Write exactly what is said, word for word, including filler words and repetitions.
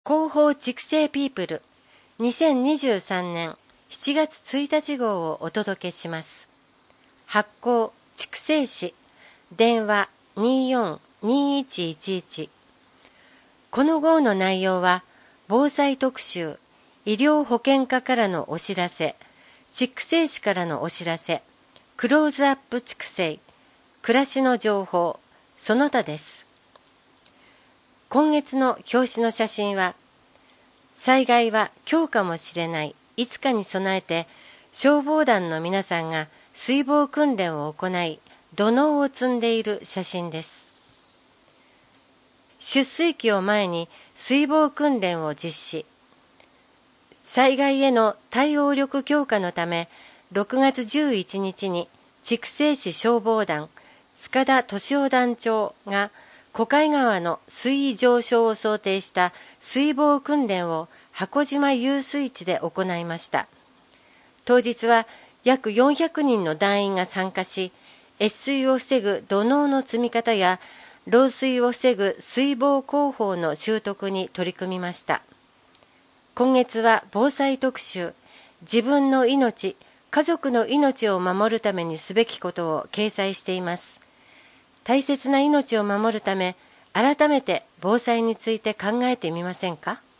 広報畜生ピープルにせんにじゅうさんねんしちがつついたち号をお届けします。発行畜生誌電話 にーよんにーいちいちいち。この号の内容は防災特集、医療保険課からのお知らせ、畜生誌からのお知らせ、クローズアップ畜生、暮らしの情報、その他です。今月の表紙の写真は、災害は今日かもしれない、いつかに備えて、消防団の皆さんが水防訓練を行い、土のうを積んでいる写真です。出水期を前に水防訓練を実施。災害への対応力強化のため、ろくがつじゅういちにちに筑西市消防団、塚田敏夫団長が、小海川の水位上昇を想定した水防訓練を箱島遊水地で行いました。当日は約よんひゃくにんの団員が参加し、越水を防ぐ土のうの積み方や漏水を防ぐ水防工法の習得に取り組みました。今月は防災特集、自分の命、家族の命を守るためにすべきことを掲載しています。大切な命を守るため、改めて防災について考えてみませんか？